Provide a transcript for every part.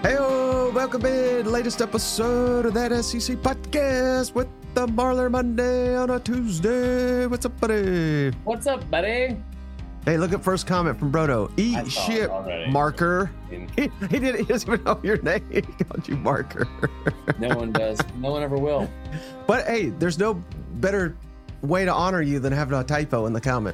Hey, welcome in. Latest episode of that SEC podcast with the Marler Monday on a Tuesday. What's up, buddy? What's up, buddy? Hey, look at first comment from Brodo. Eat shit, Marker. He doesn't even know your name. He called you Marker. No one does. No one ever will. But hey, there's no better way to honor you than having a typo in the comment.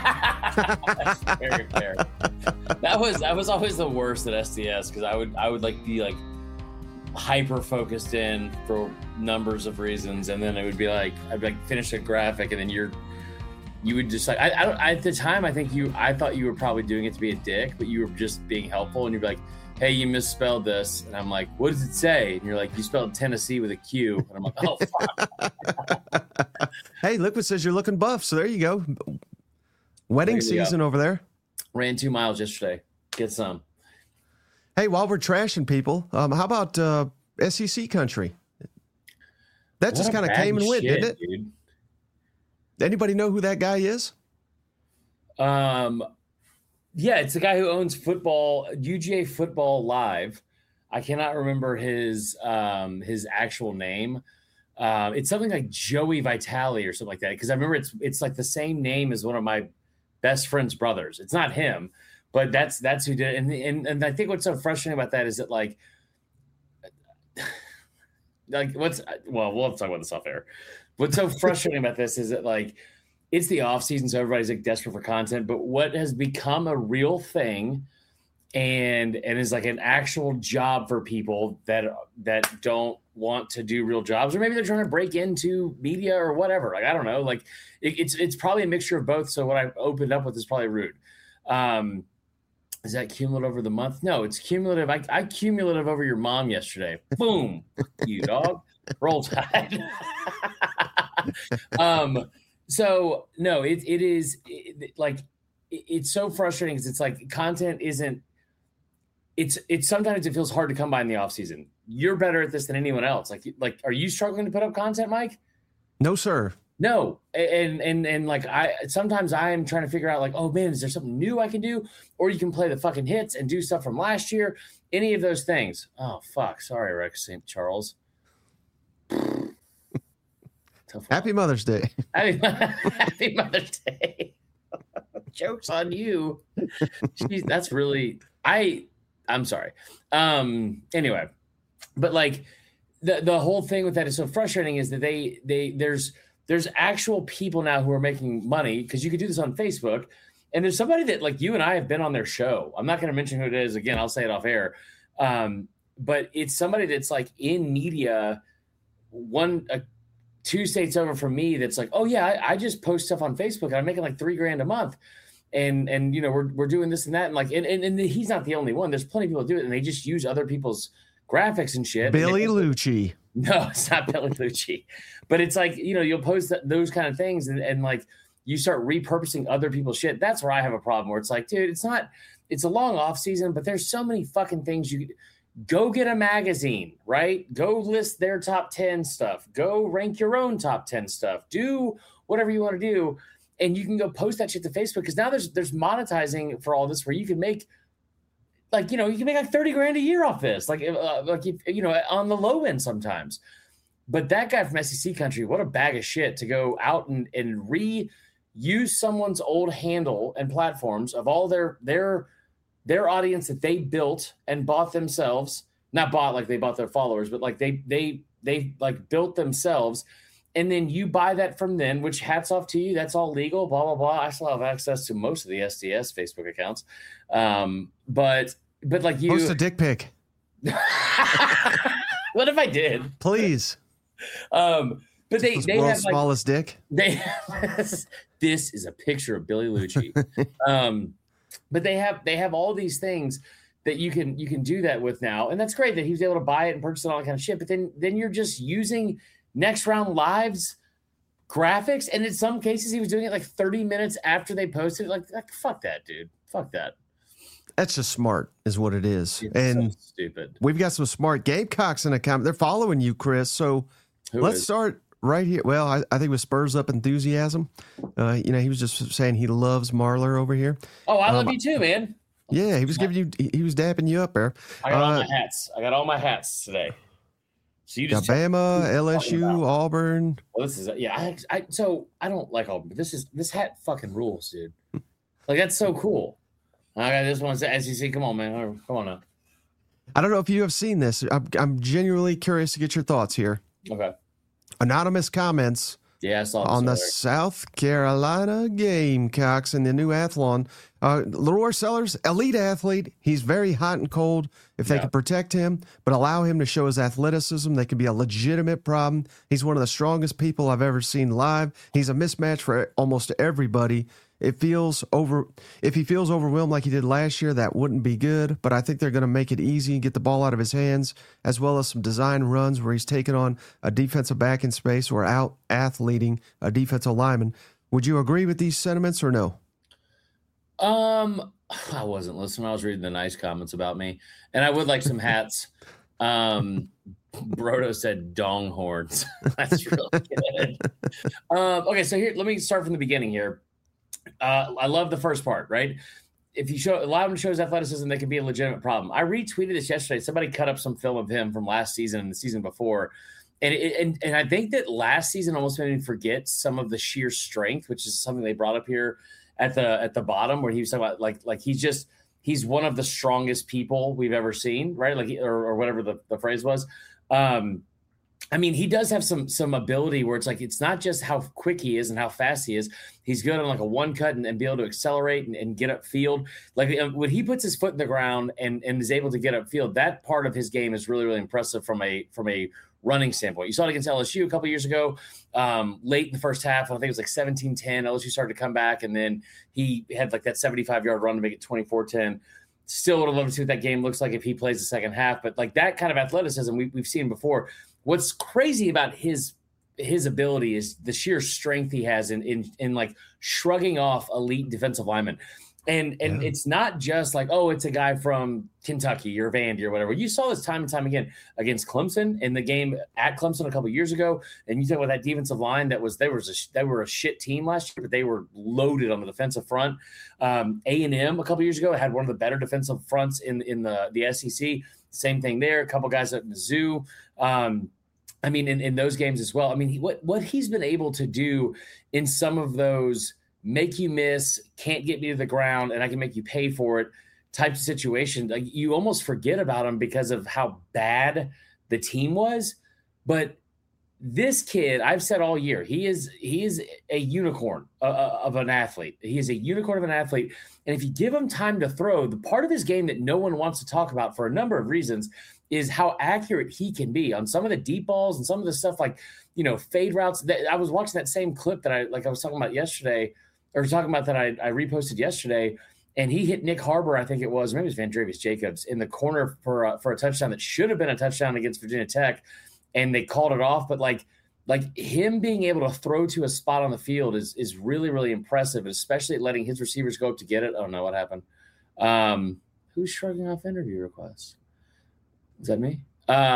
Very fair. That was always the worst at SDS because I would like be like hyper focused in for numbers of reasons, and then it would be like I'd like finish a graphic, and then you would just like I at the time I thought you were probably doing it to be a dick, but you were just being helpful, and you'd be like, hey, you misspelled this, and I'm like, what does it say? And you're like, you spelled Tennessee with a Q, and I'm like, oh fuck. Hey, Liquid says you're looking buff, so there you go. Wedding season over there. Ran 2 miles yesterday. Get some. Hey, while we're trashing people, how about SEC country? That just kind of came and went, didn't it? Dude. Anybody know who that guy is? Yeah, it's the guy who owns UGA Football Live. I cannot remember his actual name. It's something like Joey Vitale or something like that. Because I remember it's like the same name as one of my best friend's brothers. It's not him, but that's who did it. And I think what's so frustrating about that is that we'll have to talk about this off air. What's so frustrating about this is that like it's the off season, so everybody's like desperate for content. But what has become a real thing and is like an actual job for people that don't want to do real jobs, or maybe they're trying to break into media or whatever. Like, I don't know. Like it's probably a mixture of both. So what I opened up with is probably rude. Is that cumulative over the month? No, it's cumulative. I cumulative over your mom yesterday. Boom. You dog. Roll Tide. So no, it's so frustrating because it's like content isn't, it's sometimes it feels hard to come by in the off season. You're better at this than anyone else. Like, are you struggling to put up content, Mike? No, sir. No. And like sometimes I am trying to figure out like, oh man, is there something new I can do? Or you can play the fucking hits and do stuff from last year. Any of those things. Oh fuck. Sorry, Rex St. Charles. Happy Mother's Day. Happy Mother's Day. Joke's on you. Jeez, that's really I'm sorry. Anyway, but like the whole thing with that is so frustrating is that there's actual people now who are making money because you could do this on Facebook, and there's somebody that like you and I have been on their show. I'm not going to mention who it is again. I'll say it off air. But it's somebody that's like in media, 2 states over from me. That's like, oh yeah, I just post stuff on Facebook and I'm making like $3,000 a month. And you know, we're doing this and that. And like, and he's not the only one. There's plenty of people who do it and they just use other people's graphics and shit. Billy Lucci. No, it's not Billy Lucci, but it's like, you know, you'll post those kind of things and like you start repurposing other people's shit. That's where I have a problem where it's like, dude, it's a long off season, but there's so many fucking things you could go get a magazine, right? Go list their top 10 stuff, go rank your own top 10 stuff, do whatever you want to do. And you can go post that shit to Facebook because now there's monetizing for all this where you can make like, you know, you can make like $30,000 a year off this, like if, you know, on the low end sometimes. But that guy from SEC country, what a bag of shit to go out and reuse someone's old handle and platforms of all their audience that they built and bought themselves, not bought like they bought their followers, but like they like built themselves. And then you buy that from them, which hats off to you. That's all legal, blah, blah, blah. I still have access to most of the SDS Facebook accounts. But like you post a dick pic. What if I did? Please. But they world's have like, smallest dick. This is a picture of Billy Lucci. But they have all these things that you can do that with now. And that's great that he was able to buy it and purchase it, all that kind of shit. But then you're just using Next Round Live's graphics. And in some cases, he was doing it like 30 minutes after they posted it. Like fuck that, dude. Fuck that. That's just smart is what it is. It's and so stupid. We've got some smart Gamecocks in the comment. They're following you, Chris. So let's start right here. Well, I think with Spurs Up Enthusiasm, you know, he was just saying he loves Marler over here. Oh, I love you too, man. Yeah, he was he was dapping you up there. I got all my hats. I got all my hats today. So you just Bama, LSU, Auburn. Well, this is so I don't like Auburn, but this hat fucking rules, dude. Like that's so cool. I got this one. SEC. Come on, man. Come on now. I don't know if you have seen this. I'm genuinely curious to get your thoughts here. Okay. Anonymous comments. Yeah, I saw on the South Carolina Gamecocks in the new Athlon. Leroy Sellers, elite athlete. He's very hot and cold. If they can protect him, but allow him to show his athleticism, they can be a legitimate problem. He's one of the strongest people I've ever seen live. He's a mismatch for almost everybody. If he feels overwhelmed like he did last year, that wouldn't be good. But I think they're going to make it easy and get the ball out of his hands, as well as some design runs where he's taking on a defensive back in space or out athleting a defensive lineman. Would you agree with these sentiments or no? I wasn't listening. I was reading the nice comments about me, and I would like some hats. Brodo said dong horns. That's really good. Okay, so here, let me start from the beginning here. I love the first part, right? If you allow him to show his athleticism, they can be a legitimate problem. I retweeted this yesterday. Somebody cut up some film of him from last season and the season before. And I think that last season almost made me forget some of the sheer strength, which is something they brought up here at the bottom, where he was talking about like he's one of the strongest people we've ever seen, right? Like or whatever the phrase was. I mean, he does have some ability where it's like it's not just how quick he is and how fast he is. He's good on like a one cut and be able to accelerate and get upfield. Like when he puts his foot in the ground and is able to get upfield, that part of his game is really, really impressive from a running standpoint. You saw it against LSU a couple years ago, late in the first half. I think it was like 17-10. LSU started to come back, and then he had like that 75-yard run to make it 24-10. Still would have loved to see what that game looks like if he plays the second half. But like that kind of athleticism we've seen before. What's crazy about his ability is the sheer strength he has in like shrugging off elite defensive linemen. And it's not just like, oh, it's a guy from Kentucky or Vandy or whatever. You saw this time and time again against Clemson in the game at Clemson a couple years ago. And you talk about that defensive line they were a shit team last year, but they were loaded on the defensive front. A&M a couple years ago had one of the better defensive fronts in the SEC. Same thing there. A couple guys at Mizzou. I mean, in those games as well. I mean, what he's been able to do in some of those make you miss, can't get me to the ground, and I can make you pay for it types of situations. Like you almost forget about him because of how bad the team was. But this kid, I've said all year, he is a unicorn of an athlete. He is a unicorn of an athlete. And if you give him time to throw, the part of his game that no one wants to talk about for a number of reasons is how accurate he can be on some of the deep balls and some of the stuff like, fade routes. I was watching that same clip that I was talking about yesterday, or talking about that I reposted yesterday, and he hit Nick Harbor, I think it was, maybe it was Vandrevius Jacobs, in the corner for a touchdown that should have been a touchdown against Virginia Tech, and they called it off. But like him being able to throw to a spot on the field is really, really impressive, especially letting his receivers go up to get it. I don't know what happened. Who's shrugging off interview requests? Is that me?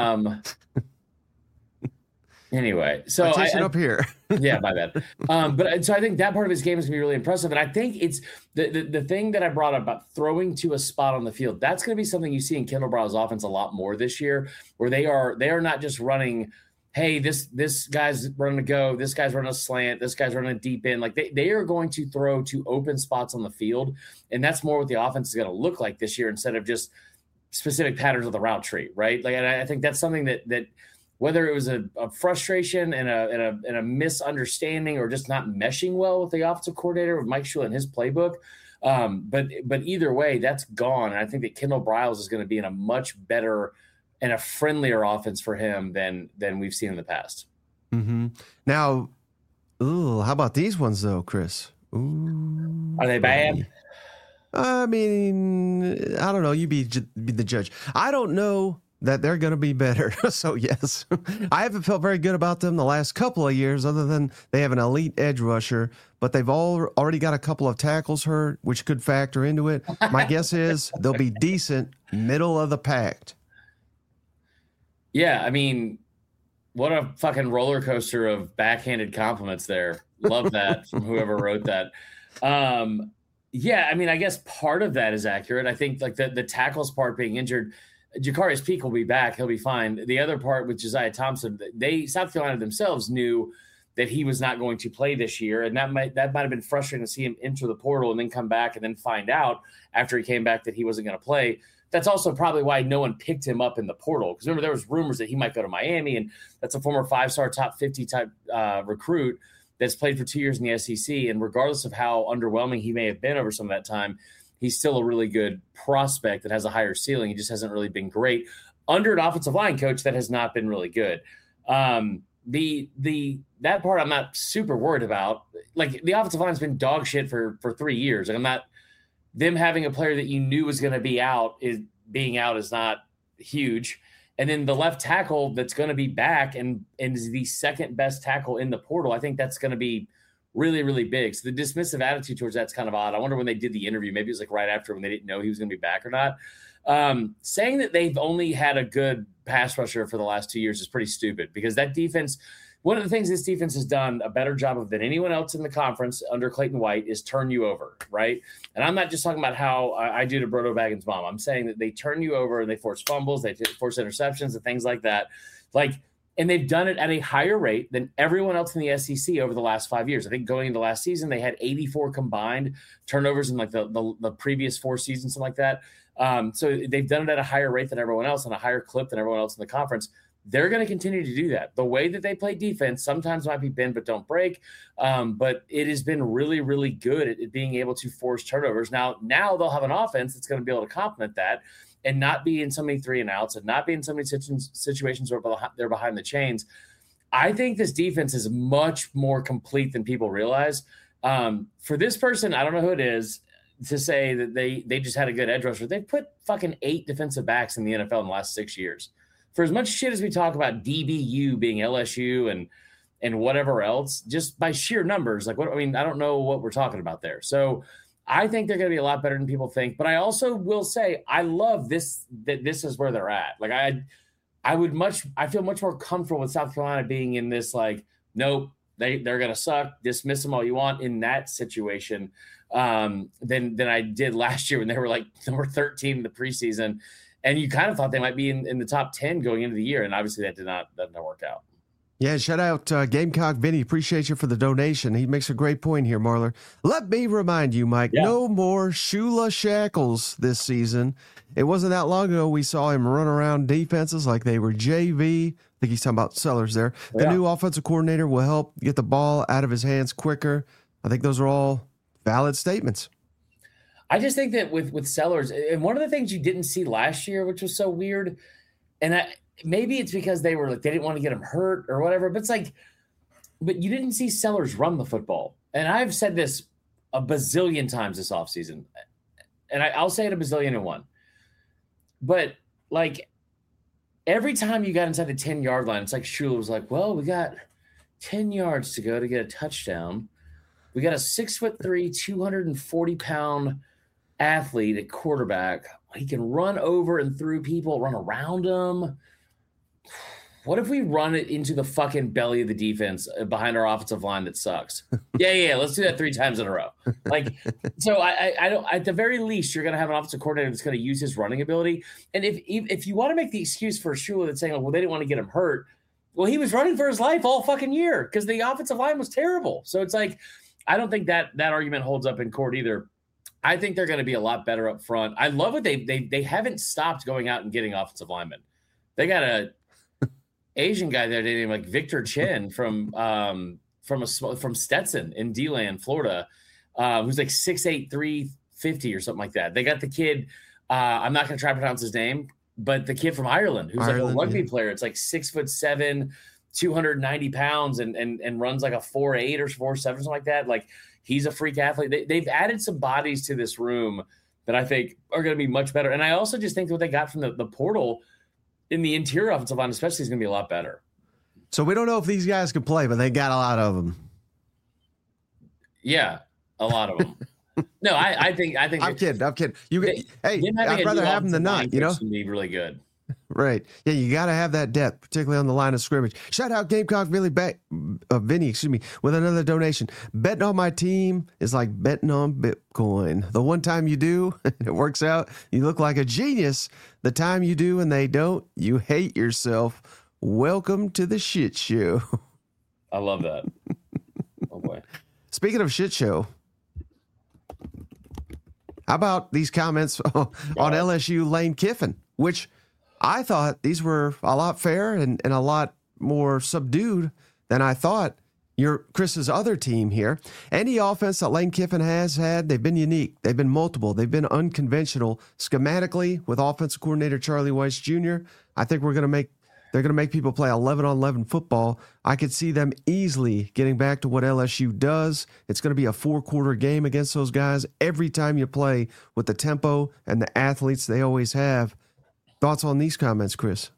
Anyway, so I up here. Yeah, my bad. But so I think that part of his game is going to be really impressive. And I think it's the thing that I brought up about throwing to a spot on the field. That's going to be something you see in Kendall Briles' offense a lot more this year, where they are not just running, hey, this guy's running a go, this guy's running a slant, this guy's running a deep end. Like they are going to throw to open spots on the field. And that's more what the offense is going to look like this year instead of just specific patterns of the route tree, right? Like, and I think that's something that whether it was a frustration and a misunderstanding or just not meshing well with the offensive coordinator, with Mike Shula and his playbook. But either way, that's gone. And I think that Kendall Briles is going to be in a much better and a friendlier offense for him than we've seen in the past. Mm-hmm. Now, how about these ones though, Chris? Ooh, are they bad? I mean, I don't know. You be the judge. I don't know that they're going to be better. So, yes, I haven't felt very good about them the last couple of years, other than they have an elite edge rusher, but they've already got a couple of tackles hurt, which could factor into it. My guess is they'll be decent, middle of the pack. Yeah, I mean, what a fucking roller coaster of backhanded compliments there. Love that from whoever wrote that. Yeah, I mean, I guess part of that is accurate. I think like the tackles part being injured, Jakarius Peak will be back. He'll be fine. The other part with Josiah Thompson, South Carolina themselves knew that he was not going to play this year, and that might have been frustrating to see him enter the portal and then come back and then find out after he came back that he wasn't going to play. That's also probably why no one picked him up in the portal, because remember there was rumors that he might go to Miami, and that's a former 5-star top 50 type recruit that's played for 2 years in the SEC. And regardless of how underwhelming he may have been over some of that time, he's still a really good prospect that has a higher ceiling. He just hasn't really been great under an offensive line coach that has not been really good. That part I'm not super worried about. Like, the offensive line has been dog shit for 3 years. Like, I'm not them having a player that you knew was going to be out is not huge. And then the left tackle that's going to be back and is the second best tackle in the portal, I think that's going to be really, really big. So the dismissive attitude towards that's kind of odd. I wonder when they did the interview, maybe it was like right after when they didn't know he was going to be back or not. Saying that they've only had a good pass rusher for the last 2 years is pretty stupid, because that defense, one of the things this defense has done a better job of than anyone else in the conference under Clayton White is turn you over, right? And I'm not just talking about how I do to Brodo Baggins' mom. I'm saying that they turn you over and they force fumbles, they force interceptions and things like that. And they've done it at a higher rate than everyone else in the SEC over the last 5 years. I think going into last season, they had 84 combined turnovers in like the previous 4 seasons, something like that. So they've done it at a higher rate than everyone else and a higher clip than everyone else in the conference. They're going to continue to do that. The way that they play defense sometimes might be bend but don't break, but it has been really, really good at being able to force turnovers. Now they'll have an offense that's going to be able to complement that and not be in so many 3-and-outs and not be in so many situations where they're behind the chains. I think this defense is much more complete than people realize. For this person, I don't know who it is, to say that they just had a good edge rusher. They've put fucking 8 defensive backs in the NFL in the last 6 years. For as much shit as we talk about DBU being LSU and whatever else, just by sheer numbers, I don't know what we're talking about there. So I think they're going to be a lot better than people think. But I also will say I love this, that this is where they're at. Like I feel much more comfortable with South Carolina being in this, like, nope, they're going to suck, dismiss them all you want in that situation than I did last year when they were like number 13 in the preseason. And you kind of thought they might be in the top 10 going into the year. And obviously that did not work out. Yeah, shout out Gamecock Vinny. Appreciate you for the donation. He makes a great point here, Marler. Let me remind you, Mike, no more Shula Shackles this season. It wasn't that long ago we saw him run around defenses like they were JV. I think he's talking about Sellers there. The new offensive coordinator will help get the ball out of his hands quicker. I think those are all valid statements. I just think that with Sellers, and one of the things you didn't see last year, which was so weird, and maybe it's because they didn't want to get him hurt or whatever, but you didn't see Sellers run the football. And I've said this a bazillion times this offseason, and I'll say it a bazillion and one. But like every time you got inside the 10-yard line, it's like Shula was like, well, we got 10 yards to go to get a touchdown. We got a 6'3", 240-pound athlete at quarterback. He can run over and through people, run around them. What if we run it into the fucking belly of the defense behind our offensive line that sucks? Yeah. Let's do that 3 times in a row. Like, so I don't. At the very least, you're going to have an offensive coordinator that's going to use his running ability. And if you want to make the excuse for Shula that's saying, well, they didn't want to get him hurt. Well, he was running for his life all fucking year because the offensive line was terrible. So it's like, I don't think that argument holds up in court either. I think they're going to be a lot better up front. I love what they haven't stopped going out and getting offensive linemen. They got a Asian guy there named like Victor Chen from Stetson in D-Land, Florida, who's like 6'8", 350 or something like that. They got the kid. I'm not going to try to pronounce his name, but the kid from Ireland who's like a rugby player. It's like 6'7", 290 pounds and runs like a 4.8 or 4.7, something like that. Like, he's a freak athlete. They've added some bodies to this room that I think are going to be much better. And I also just think what they got from the portal in the interior offensive line, especially, is going to be a lot better. So we don't know if these guys can play, but they got a lot of them. Yeah, a lot of them. No, I think. I'm kidding. Hey, I'd rather have them than not. You know, be really good. Right. Yeah, you got to have that depth, particularly on the line of scrimmage. Shout out Gamecock Vinny, with another donation. Betting on my team is like betting on Bitcoin. The one time you do, it works out, you look like a genius. The time you do and they don't, you hate yourself. Welcome to the shit show. I love that. Oh, boy. Speaking of shit show, how about these comments on LSU Lane Kiffin, which I thought these were a lot fair and a lot more subdued than I thought. Chris's other team here. Any offense that Lane Kiffin has had, they've been unique. They've been multiple. They've been unconventional. Schematically, with offensive coordinator Charlie Weis Jr., I think they're going to make people play 11-on-11 football. I could see them easily getting back to what LSU does. It's going to be a 4-quarter game against those guys every time you play with the tempo and the athletes they always have. Thoughts on these comments, Chris?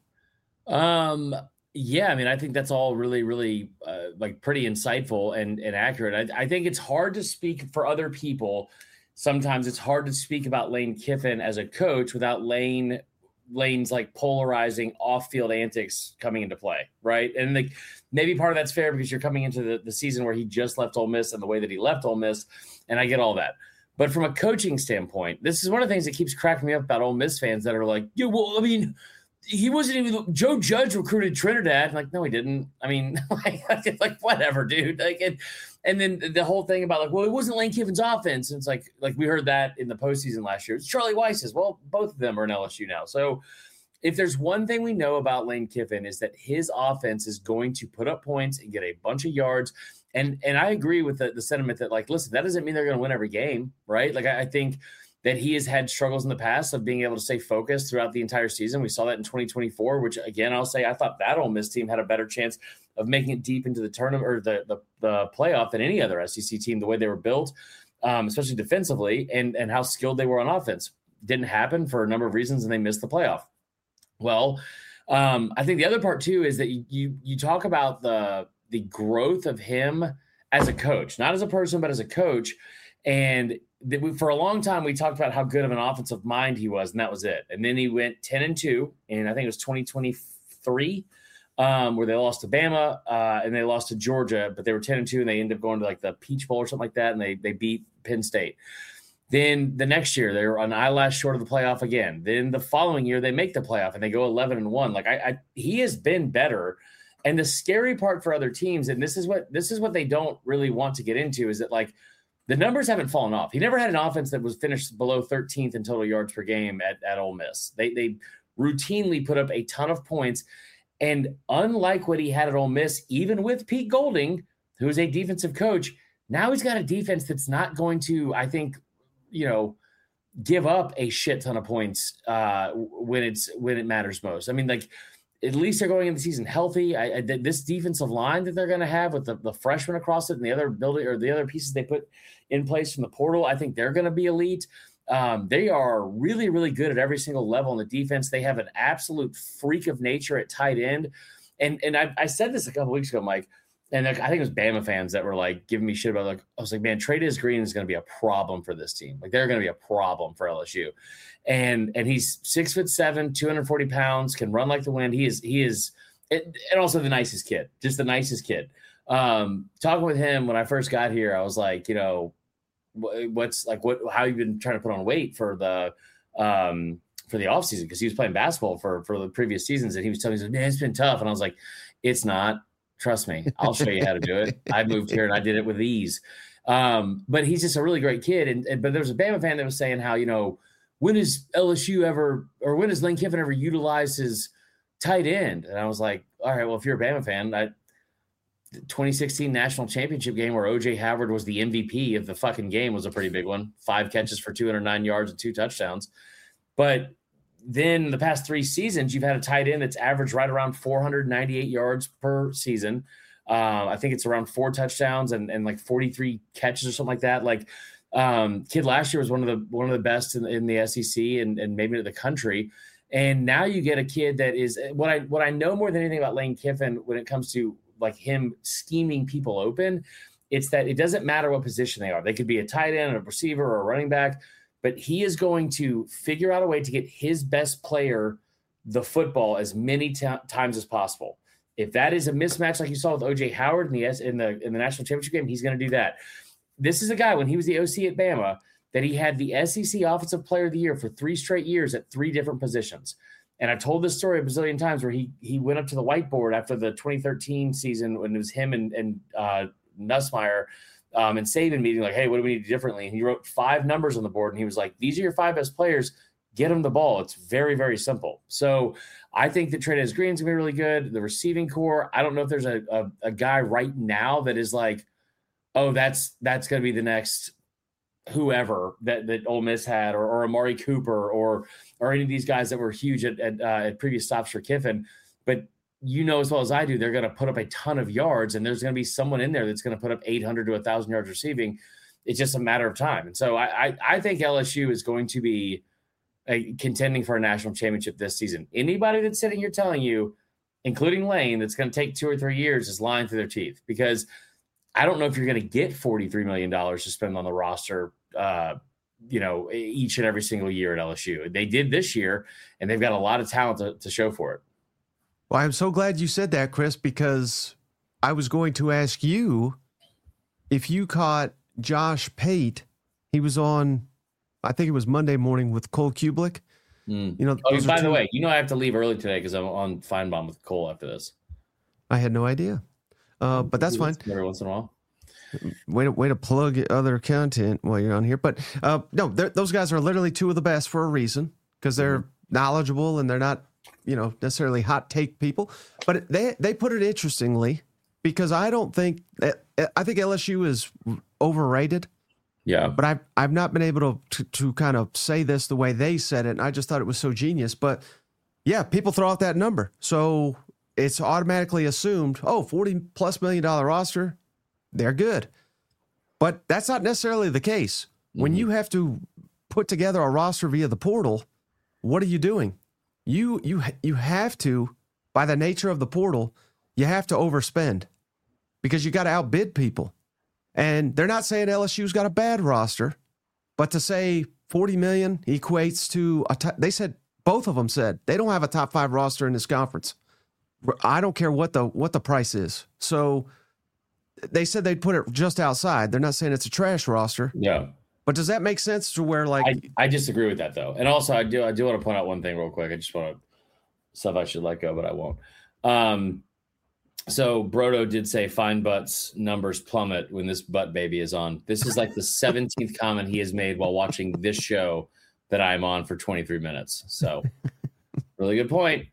Yeah, I mean, I think that's all really, really like pretty insightful and accurate. I think it's hard to speak for other people. Sometimes it's hard to speak about Lane Kiffin as a coach without Lane's like polarizing off-field antics coming into play, right? And like maybe part of that's fair because you're coming into the season where he just left Ole Miss and the way that he left Ole Miss, and I get all that. But from a coaching standpoint, this is one of the things that keeps cracking me up about Ole Miss fans that are like, yeah, well, I mean, he wasn't even – Joe Judge recruited Trinidad. I'm like, no, he didn't. I mean, like whatever, dude. Like, and then the whole thing about like, well, it wasn't Lane Kiffin's offense. And it's like we heard that in the postseason last year. It's Charlie Weiss's. Well, both of them are in LSU now. So if there's one thing we know about Lane Kiffin is that his offense is going to put up points and get a bunch of yards. And I agree with the sentiment that, like, listen, that doesn't mean they're going to win every game, right? Like, I think that he has had struggles in the past of being able to stay focused throughout the entire season. We saw that in 2024, which, again, I'll say I thought that Ole Miss team had a better chance of making it deep into the tournament or the playoff than any other SEC team, the way they were built, especially defensively, and how skilled they were on offense. Didn't happen for a number of reasons, and they missed the playoff. Well, I think the other part, too, is that you talk about the growth of him as a coach, not as a person, but as a coach. And for a long time, we talked about how good of an offensive mind he was, and that was it. And then he went 10-2, and I think it was 2023, where they lost to Bama and they lost to Georgia, but they were 10-2, and they ended up going to like the Peach Bowl or something like that, and they beat Penn State. Then the next year, they were an eyelash short of the playoff again. Then the following year, they make the playoff, and they go 11-1. Like he has been better. And the scary part for other teams, and this is what they don't really want to get into, is that like the numbers haven't fallen off. He never had an offense that was finished below 13th in total yards per game at Ole Miss. They routinely put up a ton of points. And unlike what he had at Ole Miss, even with Pete Golding, who is a defensive coach, now he's got a defense that's not going to, I think, give up a shit ton of points when it matters most. I mean, like, at least they're going into the season healthy. This defensive line that they're going to have with the freshmen across it and the other building or the other pieces they put in place from the portal, I think they're going to be elite. They are really, really good at every single level in the defense. They have an absolute freak of nature at tight end. And I said this a couple weeks ago, Mike, and I think it was Bama fans that were like giving me shit about, like, I was like, man, Trey'Dez Green is going to be a problem for this team. Like, they're going to be a problem for LSU. And he's 6'7", 240 pounds, can run like the wind. He is, and also the nicest kid, just the nicest kid. Talking with him when I first got here, I was like, how you been trying to put on weight for the off season? Cause he was playing basketball for the previous seasons. And he was telling me, man, it's been tough. And I was like, it's not. Trust me, I'll show you how to do it. I moved here and I did it with ease. But he's just a really great kid. But there was a Bama fan that was saying how, when is LSU ever, or when has Lane Kiffin ever utilized his tight end? And I was like, all right, well, if you're a Bama fan, the 2016 national championship game where O.J. Howard was the MVP of the fucking game was a pretty big one. 5 catches for 209 yards and 2 touchdowns. But then the past 3 seasons, you've had a tight end that's averaged right around 498 yards per season. I think it's around 4 touchdowns and like 43 catches or something like that. Like, kid last year was one of the best in the SEC and maybe the country. And now you get a kid that is what I know more than anything about Lane Kiffin when it comes to like him scheming people open. It's that it doesn't matter what position they are. They could be a tight end, a receiver, or a running back, but he is going to figure out a way to get his best player the football as many times as possible. If that is a mismatch like you saw with OJ Howard in the national championship game, he's going to do that. This is a guy, when he was the OC at Bama, that he had the SEC Offensive Player of the Year for 3 straight years at 3 different positions. And I've told this story a bazillion times where he went up to the whiteboard after the 2013 season when it was him and Nussmeier and Saban meeting, like, hey, what do we need to do differently? And he wrote 5 numbers on the board, and he was like, these are your 5 best players. Get them the ball. It's very, very simple. So I think that Trey'Dez Green's going to be really good. The receiving core, I don't know if there's a guy right now that is like, oh, that's going to be the next whoever that Ole Miss had, or Amari Cooper, or any of these guys that were huge at previous stops for Kiffin. But you know as well as I do, they're going to put up a ton of yards, and there's going to be someone in there that's going to put up 800 to 1,000 yards receiving. It's just a matter of time. And so I think LSU is going to be contending for a national championship this season. Anybody that's sitting here telling you, including Lane, that's going to take 2 or 3 years is lying through their teeth, because I don't know if you're going to get $43 million to spend on the roster, each and every single year at LSU. They did this year, and they've got a lot of talent to show for it. Well, I'm so glad you said that, Chris, because I was going to ask you if you caught Josh Pate. He was on, I think it was Monday morning with Cole Kublik. By the way, I have to leave early today because I'm on Feinbaum with Cole after this. I had no idea. But that's fine. Every once in a while. Way to plug other content while you're on here. But no, those guys are literally 2 of the best for a reason, because they're knowledgeable and they're not, necessarily hot take people. But they put it interestingly, because I think LSU is overrated. Yeah. But I've not been able to kind of say this the way they said it. And I just thought it was so genius. But yeah, people throw out that number. So it's automatically assumed, $40+ million roster, they're good. But that's not necessarily the case. When you have to put together a roster via the portal, what are you doing? You have to, by the nature of the portal, you have to overspend, because you got to outbid people. And they're not saying LSU's got a bad roster, but to say $40 million equates to they said, both of them said they don't have a top 5 roster in this conference. I don't care what the price is. So they said they'd put it just outside. They're not saying it's a trash roster. Yeah. But does that make sense to where, like, I disagree with that, though. And also I do want to point out one thing real quick. I just want to stuff I should let go, but I won't. So Brodo did say Fine Butt's numbers plummet when this butt baby is on. This is like the 17th comment he has made while watching this show that I'm on for 23 minutes. So really good point.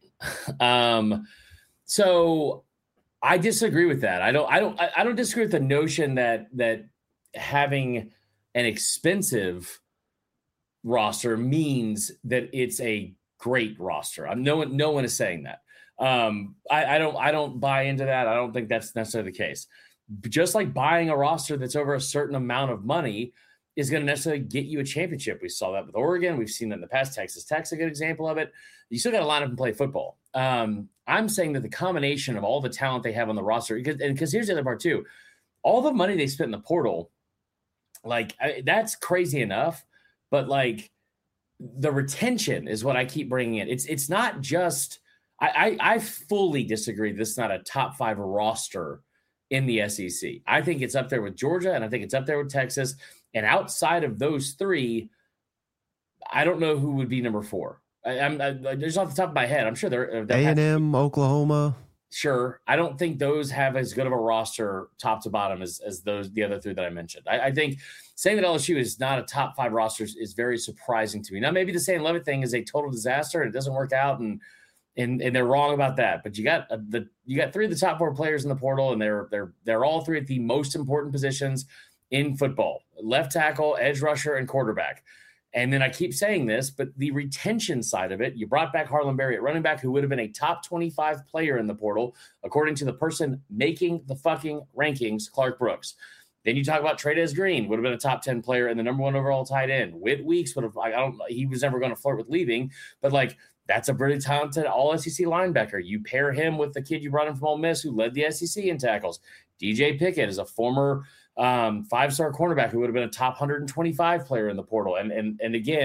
So I disagree with that. I don't disagree with the notion that having an expensive roster means that it's a great roster. No one is saying that. I don't buy into that. I don't think that's necessarily the case. Just like buying a roster that's over a certain amount of money is going to necessarily get you a championship. We saw that with Oregon. We've seen that in the past. Texas Tech's a good example of it. You still got to line up and play football. I'm saying that the combination of all the talent they have on the roster, because here's the other part too, all the money they spent in the portal, that's crazy enough, but like the retention is what I keep bringing in. It's not just, I fully disagree. This is not a top 5 roster in the SEC. I think it's up there with Georgia, and I think it's up there with Texas. And outside of those 3, I don't know who would be number 4. I'm just off the top of my head. I'm sure they're A&M, Oklahoma. Sure. I don't think those have as good of a roster top to bottom as the other 3 that I mentioned. I think saying that LSU is not a top 5 roster is very surprising to me. Now, maybe the Sam Levitt thing is a total disaster and it doesn't work out, and they're wrong about that. But you got 3 of the top 4 players in the portal, and they're all 3 at the most important positions in football: left tackle, edge rusher, and quarterback. And then I keep saying this, but the retention side of it, you brought back Harlan Berry at running back, who would have been a top 25 player in the portal, according to the person making the fucking rankings, Clark Brooks. Then you talk about Trey'Dez Green, would have been a top 10 player and the number 1 overall tight end. Whit Weeks would have, he was never going to flirt with leaving, but that's a pretty talented all SEC linebacker. You pair him with the kid you brought in from Ole Miss who led the SEC in tackles. DJ Pickett is a former 5-star cornerback who would have been a top 125 player in the portal. And again,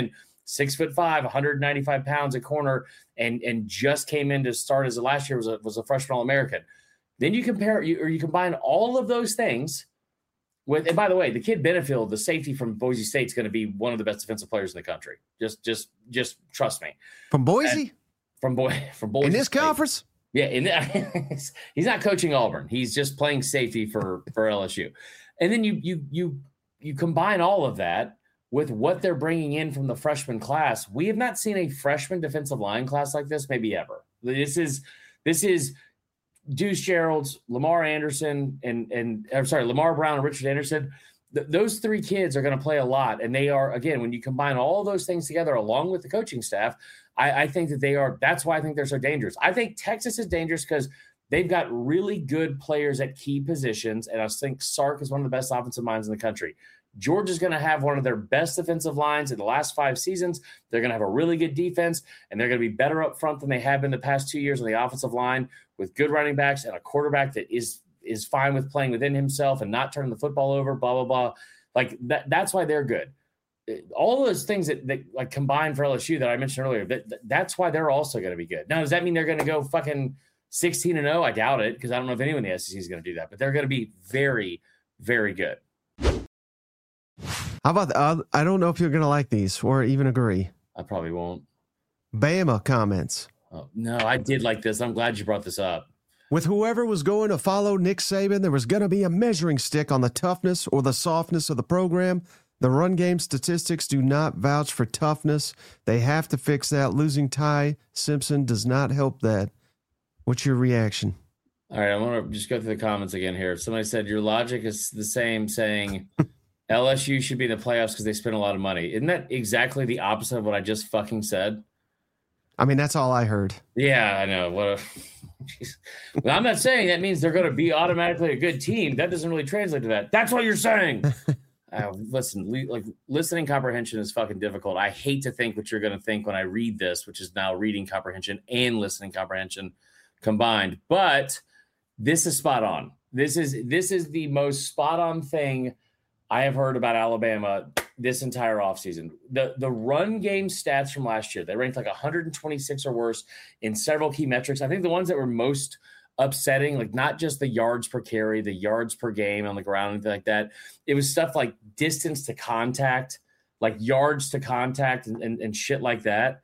6'5", 195 pounds at corner, and just came in to start as last year was a freshman All-American. Then you combine all of those things with, and by the way, the kid Benefield, the safety from Boise State, is going to be one of the best defensive players in the country. Just trust me. From Boise? From Boise. In this State. Conference? Yeah, he's not coaching Auburn. He's just playing safety for LSU. And then you combine all of that with what they're bringing in from the freshman class. We have not seen a freshman defensive line class like this maybe ever. This is Deuce Gerald's, Lamar Anderson, Lamar Brown and Richard Anderson. Those three kids are going to play a lot. And they are, again, when you combine all those things together along with the coaching staff, I think that that's why I think they're so dangerous. I think Texas is dangerous because they've got really good players at key positions. And I think Sark is one of the best offensive minds in the country. Georgia's going to have one of their best defensive lines in the last 5 seasons. They're going to have a really good defense, and they're going to be better up front than they have been the past 2 years on the offensive line with good running backs and a quarterback that is fine with playing within himself and not turning the football over, blah, blah, blah. Like that's why they're good. All those things that like combine for LSU that I mentioned earlier, that's why they're also going to be good. Now, does that mean they're going to go fucking 16-0? I doubt it, because I don't know if anyone in the SEC is going to do that, but they're going to be very, very good. How about I don't know if you're going to like these or even agree. I probably won't. Bama comments. Oh, no, I did like this. I'm glad you brought this up. With whoever was going to follow Nick Saban, there was going to be a measuring stick on the toughness or the softness of the program. The run game statistics do not vouch for toughness. They have to fix that. Losing Ty Simpson does not help that. What's your reaction? All right, I want to just go through the comments again here. Somebody said your logic is the same, saying LSU should be in the playoffs because they spend a lot of money. Isn't that exactly the opposite of what I just fucking said? I mean, that's all I heard. Yeah, I know. Well, I'm not saying that means they're going to be automatically a good team. That doesn't really translate to that. That's what you're saying. Listen, listening comprehension is fucking difficult. I hate to think what you're going to think when I read this, which is now reading comprehension and listening comprehension combined. But this is spot on. This is the most spot on thing I have heard about Alabama this entire offseason. The run game stats from last year, they ranked like 126 or worse in several key metrics. I think the ones that were most upsetting, like not just the yards per carry, the yards per game on the ground, anything like that. It was stuff like distance to contact, like yards to contact and shit like that.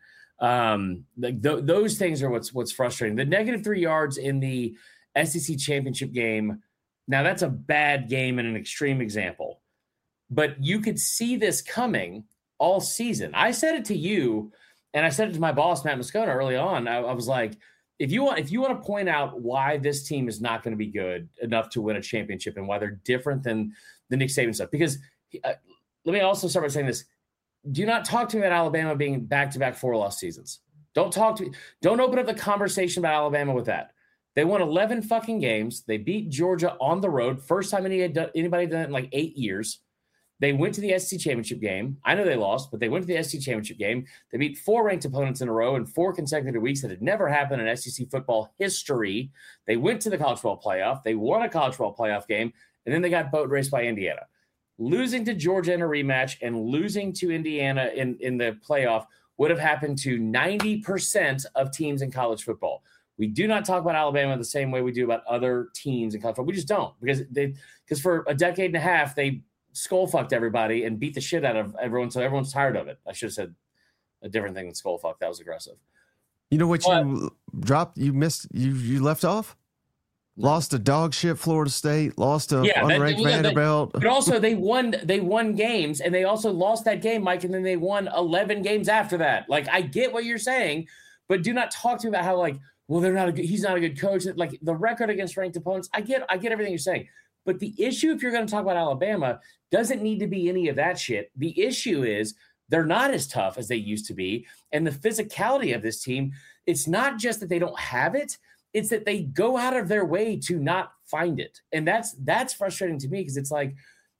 Those things are what's frustrating. The -3 yards in the SEC championship game. Now that's a bad game and an extreme example, but you could see this coming all season. I said it to you, and I said it to my boss, Matt Moscona, early on. I was like, if you want to point out why this team is not going to be good enough to win a championship and why they're different than the Nick Saban stuff, because let me also start by saying this. Do not talk to me about Alabama being back-to-back 4-loss seasons. Don't open up the conversation about Alabama with that. They won 11 fucking games. They beat Georgia on the road. First time anybody done it in like 8 years. They went to the SEC championship game. I know they lost, but they went to the SEC championship game. They beat 4 ranked opponents in a row in 4 consecutive weeks. That had never happened in SEC football history. They went to the college football playoff. They won a college football playoff game, and then they got boat raced by Indiana. Losing to Georgia in a rematch and losing to Indiana in the playoff would have happened to 90% of teams in college football. We do not talk about Alabama the same way we do about other teams in college football. We just don't, because for a decade and a half, they skull fucked everybody and beat the shit out of everyone. So everyone's tired of it. I should have said a different thing than skull fuck. That was aggressive. You know what you dropped? You missed, you left off? Lost to dog shit Florida State, lost to unranked Vanderbilt. But also they won games, and they also lost that game, Mike, and then they won 11 games after that. Like, I get what you're saying, but do not talk to me about how, like, well, he's not a good coach. Like, the record against ranked opponents, I get everything you're saying. But the issue, if you're going to talk about Alabama, doesn't need to be any of that shit. The issue is they're not as tough as they used to be. And the physicality of this team, it's not just that they don't have it, it's that they go out of their way to not find it. And that's frustrating to me, because it's like,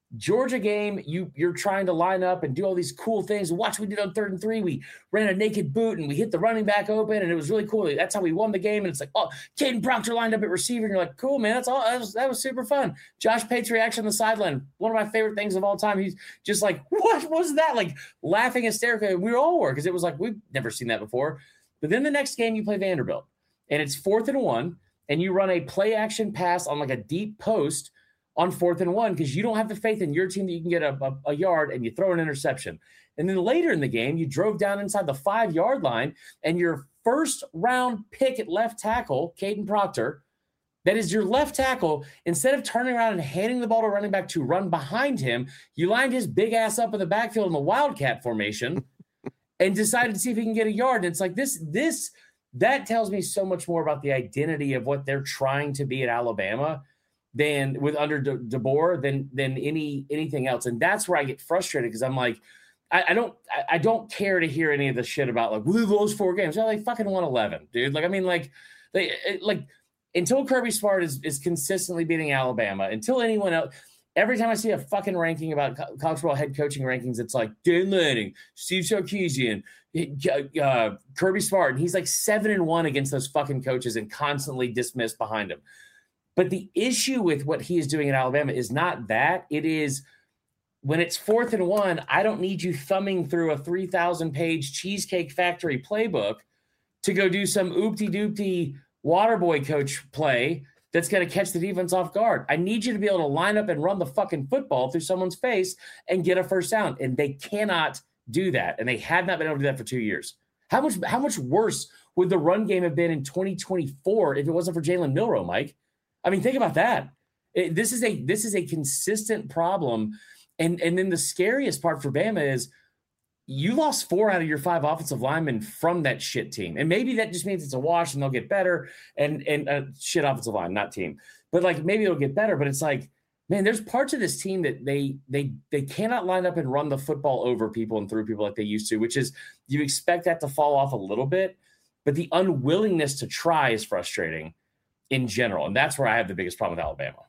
Georgia game, you're trying to line up and do all these cool things. Watch what we did on 3rd and 3. We ran a naked boot and we hit the running back open, and it was really cool. That's how we won the game. And it's like, oh, Caden Proctor lined up at receiver, and you're like, cool, man. That's all. That was super fun. Josh Pate's reaction on the sideline, one of my favorite things of all time. He's just like, what was that? Like laughing hysterically. We all were, because it was like, we've never seen that before. But then the next game you play Vanderbilt, and it's 4th and 1, and you run a play action pass on like a deep post on 4th and 1, because you don't have the faith in your team that you can get a yard, and you throw an interception. And then later in the game, you drove down inside the 5-yard line, and your first round pick at left tackle, Caden Proctor, that is your left tackle, instead of turning around and handing the ball to running back to run behind him, you lined his big ass up in the backfield in the Wildcat formation and decided to see if he can get a yard. And it's like that tells me so much more about the identity of what they're trying to be at Alabama than with under DeBoer than anything else. And that's where I get frustrated, because I'm like, I don't care to hear any of the shit about like, we lost 4 games. Oh, they fucking won 11, dude. Like, I mean, like until Kirby Smart is consistently beating Alabama, until anyone else, every time I see a fucking ranking about college football head coaching rankings, it's like Dan Lanning, Steve Sarkisian, Kirby Smart, and he's like 7-1 against those fucking coaches and constantly dismissed behind him. But the issue with what he is doing in Alabama is not that. It is when it's 4th and 1, I don't need you thumbing through a 3,000-page Cheesecake Factory playbook to go do some oopty-doopty Waterboy coach play that's going to catch the defense off guard. I need you to be able to line up and run the fucking football through someone's face and get a first down. And they cannot do that. And they have not been able to do that for 2 years. How much worse would the run game have been in 2024 if it wasn't for Jalen Milroe, Mike? I mean, think about that. This is a consistent problem. And then the scariest part for Bama is you lost 4 out of your 5 offensive linemen from that shit team. And maybe that just means it's a wash and they'll get better, and shit offensive line, not team. But like, maybe it'll get better. But it's like, man, there's parts of this team that they cannot line up and run the football over people and through people like they used to, which is, you expect that to fall off a little bit. But the unwillingness to try is frustrating in general. And that's where I have the biggest problem with Alabama.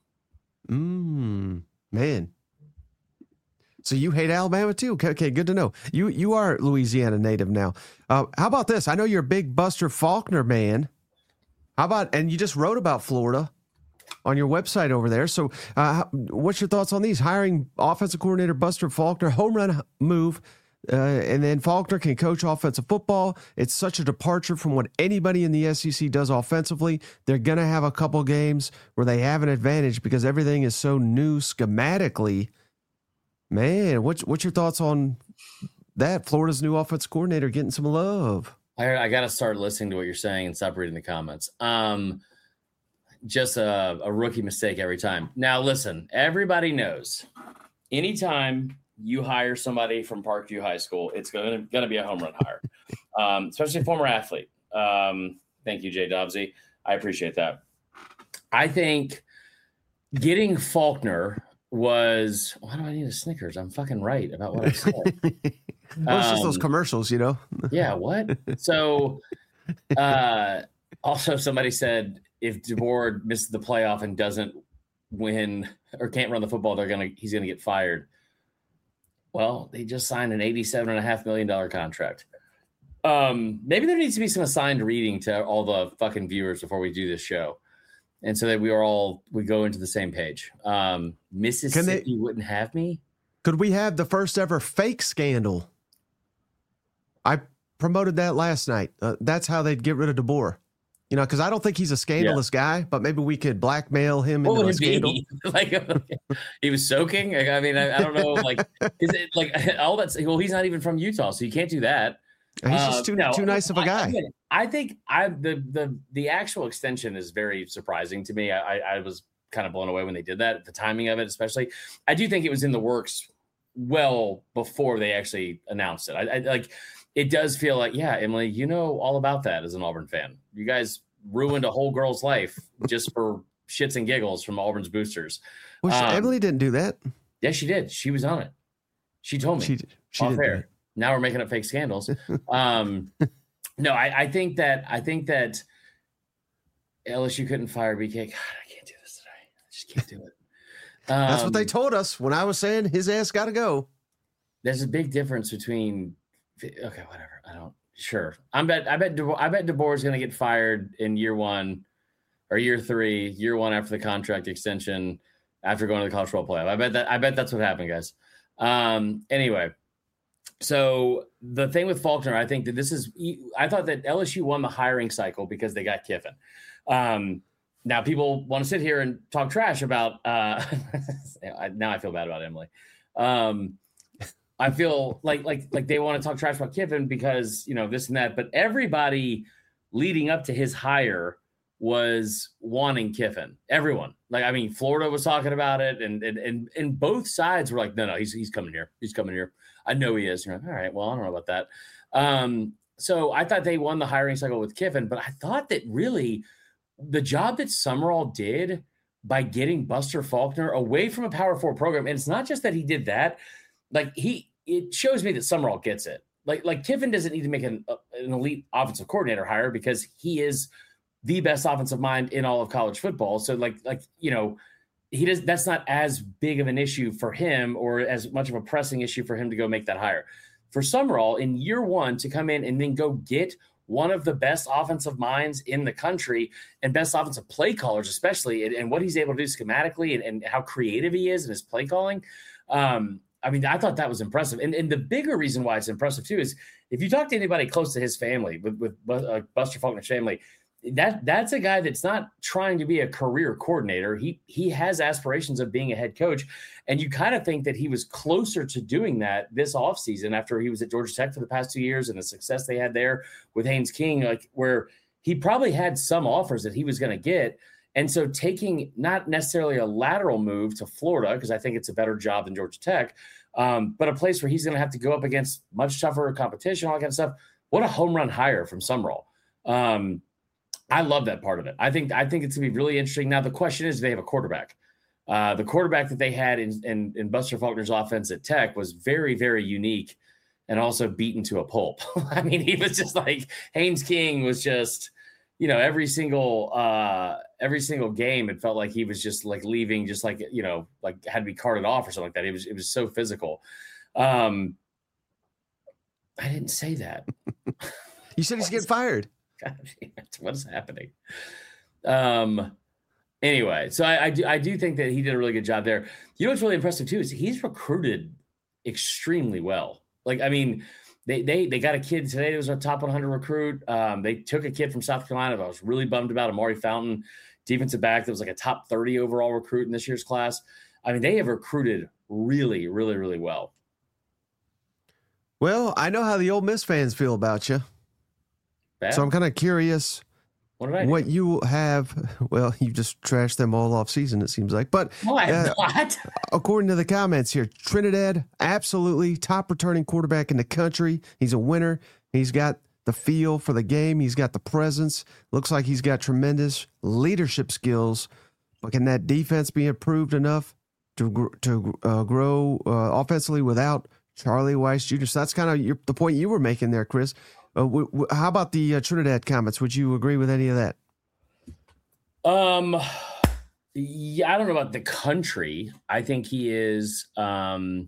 Man. So you hate Alabama too? Okay, good to know. You are Louisiana native now. How about this? I know you're a big Buster Faulkner man. How about, and you just wrote about Florida on your website over there. So what's your thoughts on these? Hiring offensive coordinator Buster Faulkner, home run move, and then Faulkner can coach offensive football. It's such a departure from what anybody in the SEC does offensively. They're going to have a couple games where they have an advantage because everything is so new schematically. Man, what's your thoughts on that? Florida's new offensive coordinator getting some love. I got to start listening to what you're saying and stop reading the comments. Just a rookie mistake every time. Now, listen, everybody knows anytime you hire somebody from Parkview High School, it's going to be a home run hire, especially a former athlete. Thank you, Jay Dobbsy. I appreciate that. I think getting Faulkner was, why do I need a Snickers? I'm fucking right about what I said. Well, it's just those commercials, you know? Yeah, what? So also somebody said if DeBoer misses the playoff and doesn't win or can't run the football, he's gonna get fired. Well, they just signed an $87.5 million contract. Maybe there needs to be some assigned reading to all the fucking viewers before we do this show. And so that we go into the same page. Mississippi wouldn't have me. Could we have the first ever fake scandal? I promoted that last night. That's how they'd get rid of DeBoer. You know, because I don't think he's a scandalous guy, but maybe we could blackmail him into a scandal. Like he was soaking. I mean, I don't know. Like, is it like all that? Well, he's not even from Utah, so you can't do that. He's just too nice of a guy. I think the actual extension is very surprising to me. I was kind of blown away when they did that. The timing of it, especially, I do think it was in the works well before they actually announced it. I like. It does feel like, yeah, Emily, you know all about that as an Auburn fan. You guys ruined a whole girl's life just for shits and giggles from Auburn's boosters. Well, Emily didn't do that. Yeah, she did. She was on it. She told me. She off air. Now we're making up fake scandals. No, I think that LSU couldn't fire BK. God, I can't do this today. I just can't do it. That's what they told us when I was saying his ass got to go. There's a big difference between. Okay, whatever. I bet DeBoer is going to get fired in year 1 or year 3, year 1 after the contract extension, after going to the college football playoff. I bet that's what happened, guys. Anyway, so the thing with Faulkner, I think that I thought that LSU won the hiring cycle because they got Kiffin. Now people want to sit here and talk trash about, now I feel bad about Emily. I feel like they want to talk trash about Kiffin because, this and that, but everybody leading up to his hire was wanting Kiffin. Everyone. Florida was talking about it and both sides were like, no, he's coming here. He's coming here. I know he is. You're like, all right, well, I don't know about that. So I thought they won the hiring cycle with Kiffin, but I thought that really the job that Summerall did by getting Buster Faulkner away from a Power 4 program, and it's not just that he did that, it shows me that Summerall gets it. Like Kiffin doesn't need to make an elite offensive coordinator hire because he is the best offensive mind in all of college football. So he does. That's not as big of an issue for him or as much of a pressing issue for him to go make that hire. For Summerall in year 1 to come in and then go get one of the best offensive minds in the country and best offensive play callers, especially, and what he's able to do schematically and how creative he is in his play calling. I thought that was impressive. And the bigger reason why it's impressive too is if you talk to anybody close to his family, with Buster Faulkner's family, that's a guy that's not trying to be a career coordinator. He has aspirations of being a head coach. And you kind of think that he was closer to doing that this offseason after he was at Georgia Tech for the past 2 years and the success they had there with Haynes King, where he probably had some offers that he was going to get. And so taking not necessarily a lateral move to Florida, because I think it's a better job than Georgia Tech, but a place where he's going to have to go up against much tougher competition, all that kind of stuff. What a home run hire from Summerall. I love that part of it. I think it's going to be really interesting. Now, the question is, do they have a quarterback? The quarterback that they had in Buster Faulkner's offense at Tech was very, very unique and also beaten to a pulp. He was just like Haynes King was just, every single game, it felt like he was just like leaving, just like, like had to be carted off or something like that. It was so physical. I didn't say that. You said he's getting fired. God, what is happening? Anyway, so I do think that he did a really good job there. What's really impressive too is he's recruited extremely well. They got a kid today that was a top 100 recruit. They took a kid from South Carolina that I was really bummed about, Amari Fountain, defensive back that was like a top 30 overall recruit in this year's class. They have recruited really, really, really well. Well, I know how the Ole Miss fans feel about you. Bad. So I'm kind of curious what you have. Well, you just trashed them all off season, it seems like. But no, I have not. According to the comments here, Trinidad, absolutely top returning quarterback in the country. He's a winner. He's got the feel for the game. He's got the presence. Looks like he's got tremendous leadership skills. But can that defense be improved enough to grow offensively without Charlie Weiss Jr.? So that's kind of the point you were making there, Chris. How about the Trinidad comments? Would you agree with any of that? Yeah, I don't know about the country. I think he is. See,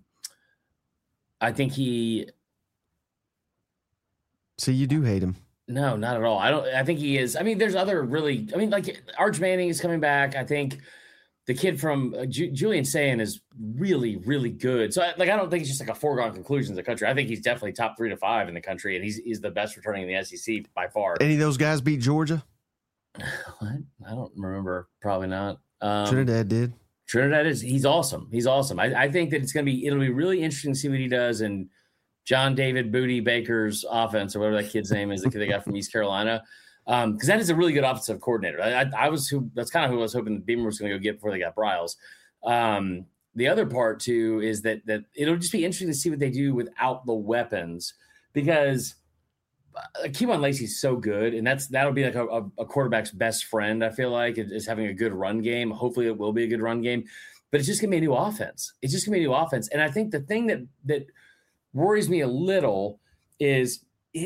you do hate him. No, not at all. I think he is. There's other really. Like Arch Manning is coming back. I think the kid from Julian Sayin is really, really good. So I don't think it's just like a foregone conclusion in the country. I think he's definitely top 3 to 5 in the country, and he's the best returning in the SEC by far. Any of those guys beat Georgia? What? I don't remember. Probably not. Trinidad did. Trinidad he's awesome. He's awesome. I think that it'll be really interesting to see what he does in John David Booty Baker's offense, or whatever that kid's name is, the kid they got from East Carolina. Because that is a really good offensive coordinator. That's kind of who I was hoping Beamer was going to go get before they got Bryles. The other part too is that it'll just be interesting to see what they do without the weapons, because Keewan Lacey's so good, and that'll be like a quarterback's best friend. I feel like is having a good run game. Hopefully, it will be a good run game, but it's just gonna be a new offense. And I think the thing that worries me a little is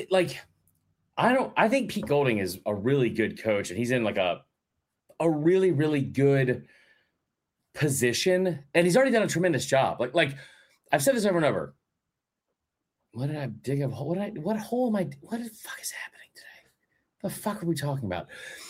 I think Pete Golding is a really good coach, and he's in like a really, really good position, and he's already done a tremendous job. Like I've said this over and over. What did I dig a hole? What hole am I? What the fuck is happening today? The fuck are we talking about?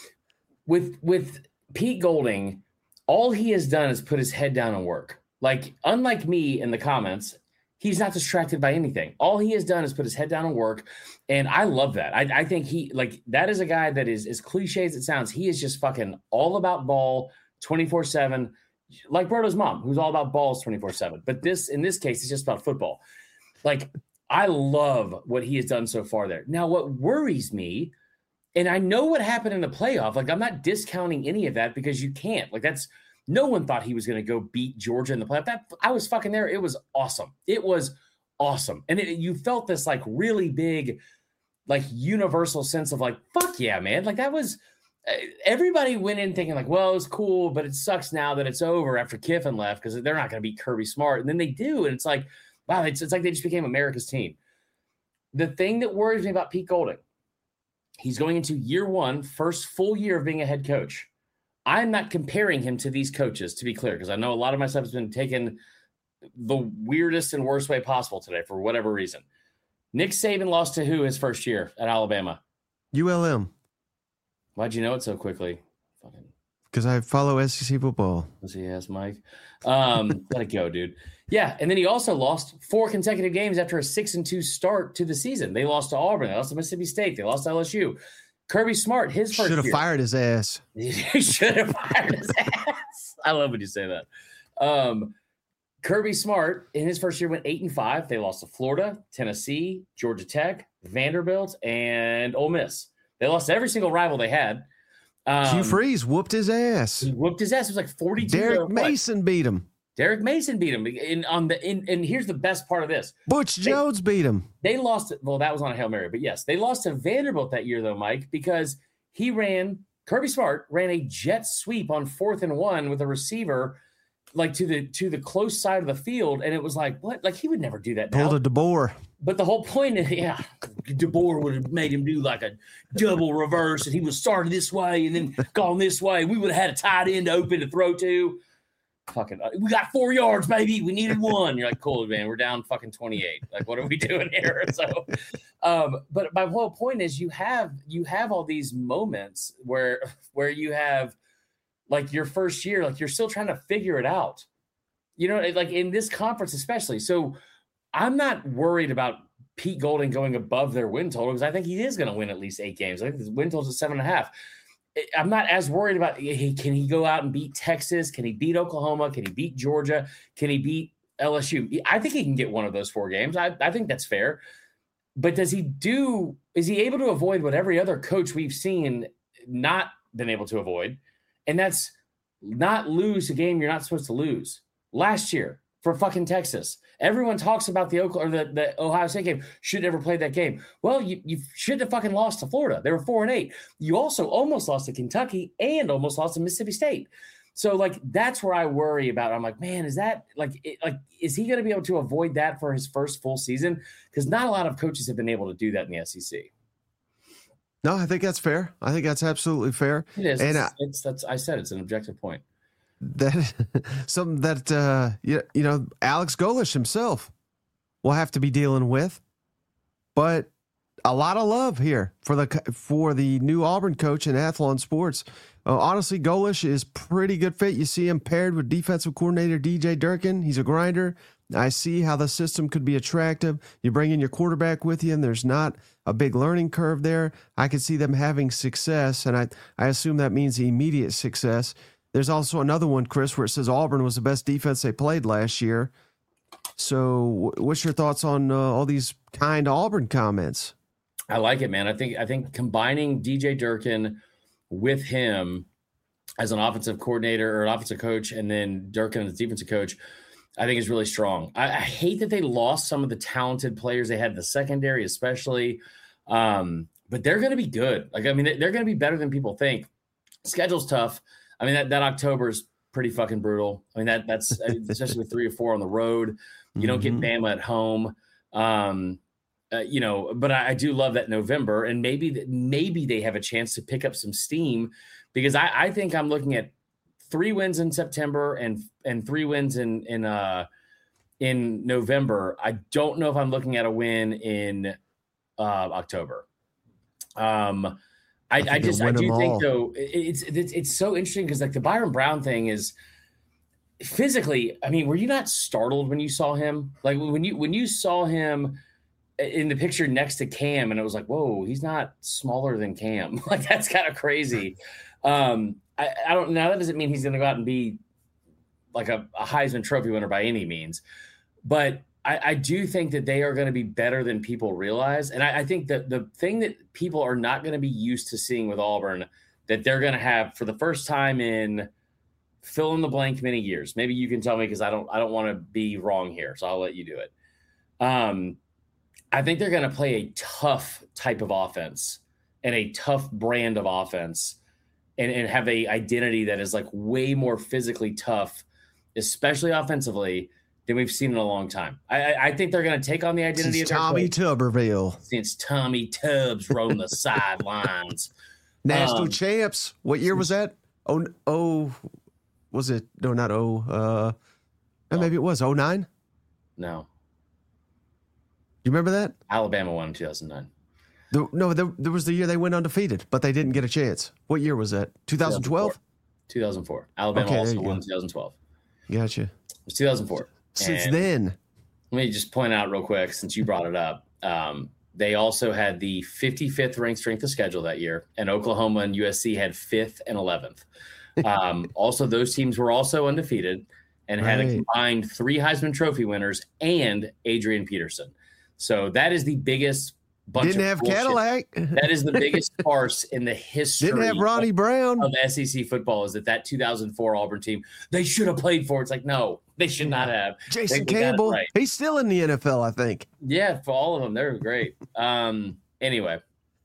With Pete Golding, all he has done is put his head down and work. Like, unlike me in the comments, he's not distracted by anything. All he has done is put his head down and work. And I love that. I think that is a guy that is, as cliche as it sounds, he is just fucking all about ball 24/7, like Brodo's mom, who's all about balls 24/7. But in this case, it's just about football. Like, I love what he has done so far there. Now, what worries me, and I know what happened in the playoff, like, I'm not discounting any of that because you can't. Like, no one thought he was going to go beat Georgia in the playoff. I was fucking there. It was awesome. It was awesome. And you felt this like really big, like universal sense of like, fuck yeah, man. Like that was, everybody went in thinking like, well, it was cool, but it sucks now that it's over after Kiffin left because they're not going to beat Kirby Smart. And then they do. And it's like, wow, it's like they just became America's team. The thing that worries me about Pete Golding, he's going into year one, first full year of being a head coach. I'm not comparing him to these coaches, to be clear, because I know a lot of my stuff has been taken the weirdest and worst way possible today for whatever reason. Nick Saban lost to who his first year at Alabama? ULM. Why'd you know it so quickly? Because I follow SEC football. Yes, Mike. Let it go, dude. Yeah, and then he also lost 4 consecutive games after a 6-2 start to the season. They lost to Auburn. They lost to Mississippi State. They lost to LSU. Kirby Smart, his first year. Should have fired his ass. He should have fired his ass. I love when you say that. Kirby Smart, in his first year, went 8-5. They lost to Florida, Tennessee, Georgia Tech, Vanderbilt, and Ole Miss. They lost to every single rival they had. Hugh Freeze whooped his ass. He whooped his ass. It was like 42. Derek Mason beat him. Derek Mason beat him. And here's the best part of this. Butch Jones beat him. They lost. Well, that was on a Hail Mary, but yes, they lost to Vanderbilt that year, though, Mike, because Kirby Smart ran a jet sweep on 4th and 1 with a receiver like to the close side of the field. And it was like, what? Like he would never do that now. Pulled a DeBoer. But the whole point is, yeah, DeBoer would have made him do like a double reverse and he was started this way and then gone this way. We would have had a tight end open to throw to. Fucking, we got 4 yards, baby. We needed 1. You're like, cool, man. We're down fucking 28. Like, what are we doing here? So, but my whole point is, you have all these moments where you have like your first year, like you're still trying to figure it out. You know, like in this conference especially. So, I'm not worried about Pete Golding going above their win total because I think he is going to win at least 8 games. I think the win total is 7.5. I'm not as worried about, can he go out and beat Texas? Can he beat Oklahoma? Can he beat Georgia? Can he beat LSU? I think he can get one of those 4 games. I think that's fair. But is he able to avoid what every other coach we've seen not been able to avoid? And that's not lose a game you're not supposed to lose. Last year for fucking Texas, everyone talks about the Ohio State game. Should never played that game. Well, you should have fucking lost to Florida. They were 4-8. You also almost lost to Kentucky and almost lost to Mississippi State. So like that's where I worry about. I'm like, man, is that is he going to be able to avoid that for his first full season? Because not a lot of coaches have been able to do that in the SEC. No, I think that's fair. I think that's absolutely fair. It is. And I said it's an objective point. That something that Alex Golesh himself will have to be dealing with, but a lot of love here for the new Auburn coach in Athlon Sports. Honestly, Golesh is pretty good fit. You see him paired with defensive coordinator DJ Durkin. He's a grinder. I see how the system could be attractive. You bring in your quarterback with you, and there's not a big learning curve there. I could see them having success, and I assume that means immediate success. There's also another one, Chris, where it says Auburn was the best defense they played last year. So what's your thoughts on all these kind Auburn comments? I like it, man. I think combining DJ Durkin with him as an offensive coordinator or an offensive coach and then Durkin as defensive coach, I think is really strong. I hate that they lost some of the talented players they had in the secondary, especially. But they're going to be good. Like, I mean, they're going to be better than people think. Schedule's tough. I mean, that October is pretty fucking brutal. I mean, that's especially with 3 or 4 on the road. You don't get Bama at home. But I do love that November, and maybe they have a chance to pick up some steam because I think I'm looking at 3 wins in September and 3 wins in November. I don't know if I'm looking at a win in October. I do think though it's so interesting because like the Byron Brown thing is physically. I mean, were you not startled when you saw him? Like when you saw him in the picture next to Cam, and it was like, whoa, he's not smaller than Cam. Like that's kind of crazy. I don't now. That doesn't mean he's going to go out and be like a Heisman Trophy winner by any means, but I do think that they are going to be better than people realize. And I think that the thing that people are not going to be used to seeing with Auburn that they're going to have for the first time in fill in the blank many years. Maybe you can tell me because I don't want to be wrong here, so I'll let you do it. I think they're going to play a tough type of offense and a tough brand of offense and have a identity that is like way more physically tough, especially offensively, than we've seen in a long time. I think they're going to take on the identity of Tommy Tuberville. Since Tommy Tubbs roamed the sidelines. National champs. What year was that? Was it? No, not maybe it was 09? No. You remember that? Alabama won in 2009. There was the year they went undefeated, but they didn't get a chance. What year was that? 2012? 2004. Alabama also won in 2012. Gotcha. It was 2004. Since then. Let me just point out real quick, since you brought it up, they also had the 55th ranked strength of schedule that year, and Oklahoma and USC had 5th and 11th. Also, those teams were also undefeated and had a combined 3 Heisman Trophy winners and Adrian Peterson. So that is the biggest bunch Didn't have bullshit. Cadillac. That is the biggest farce in the history. Didn't have Ronnie Brown of SEC football. Is that 2004 Auburn team? They should have played for it. It's like, no, they should not have. Jason Campbell, right. He's still in the NFL, I think. Yeah, for all of them, they're great. Anyway,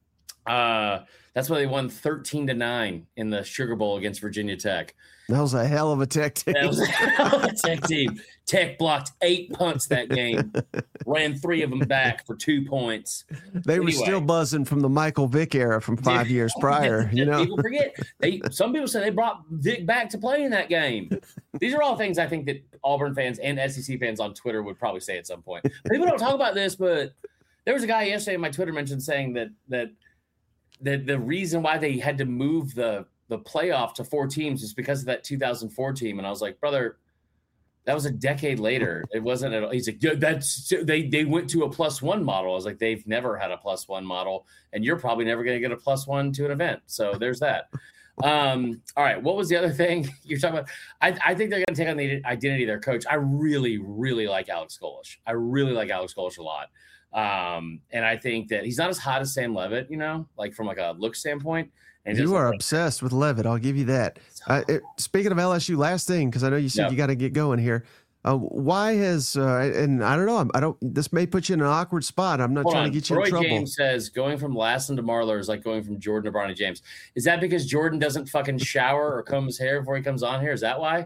that's why they won 13-9 in the Sugar Bowl against Virginia Tech. That was a hell of a Tech team. That was a hell of a Tech team. Tech blocked 8 punts that game, ran 3 of them back for 2 points. They were still buzzing from the Michael Vick era from 5 years prior. People forget. Some people say they brought Vick back to play in that game. These are all things I think that Auburn fans and SEC fans on Twitter would probably say at some point. People don't talk about this, but there was a guy yesterday in my Twitter mention saying that the reason why they had to move the playoff to 4 teams is because of that 2004 team. And I was like, brother, that was a decade later. It wasn't at all. He's like, they went to a +1 model. I was like, they've never had a +1 model, and you're probably never going to get a +1 to an event. So there's that. All right. What was the other thing you're talking about? I think they're going to take on the identity of their coach. I really, really like Alex Golesh. I really like Alex Golesh a lot. And I think that he's not as hot as Sam Levitt, like from like a look standpoint. And you are obsessed with Levitt. I'll give you that. Speaking of LSU, last thing, because I know you said you got to get going here. Why has and I don't know. This may put you in an awkward spot. I'm not trying to get you in trouble. Roy James says going from Lassen to Marlar is like going from Jordan to Bronny James. Is that because Jordan doesn't fucking shower or comb his hair before he comes on here? Is that why?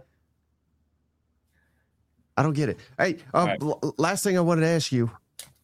I don't get it. Hey, right. Last thing I wanted to ask you.